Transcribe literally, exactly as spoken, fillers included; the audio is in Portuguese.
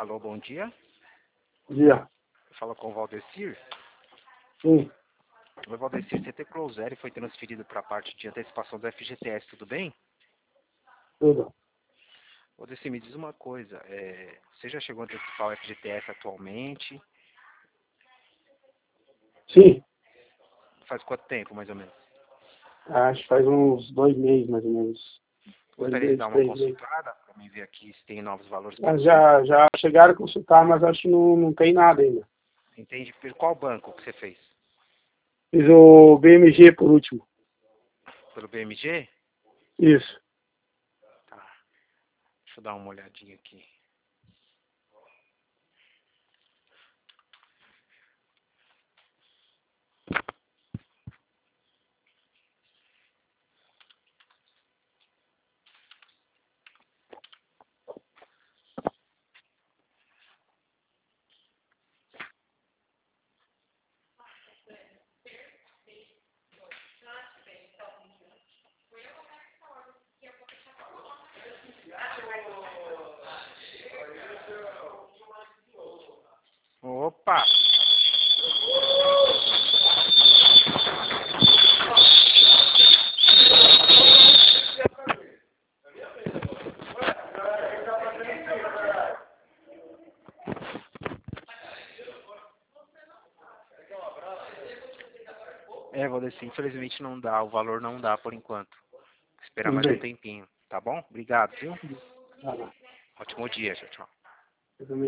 Alô, bom dia. Dia. Fala com o Valdecir. Sim, O Valdecir, C T Closer foi transferido para a parte de antecipação do F G T S, tudo bem? tudo. Valdecir, me diz uma coisa. É, você já chegou a antecipar o F G T S atualmente? Sim, Faz quanto tempo, mais ou menos? acho que faz uns dois meses, mais ou menos. Dois Gostaria de dar meses, uma três meses. consultada para mim ver aqui se tem novos valores para Mas você? já, já chegaram a consultar, mas acho que não, não tem nada ainda. Entende? Por qual banco que você fez? Fiz o B M G por último. Pelo B M G? Isso. Tá. Deixa eu dar uma olhadinha aqui. Opa! É, Valdecir, infelizmente não dá, o valor não dá por enquanto. Esperar Tudo mais um bem. tempinho, tá bom? Obrigado, viu? Tá lá. Ótimo dia, tchau, tchau. Eu também.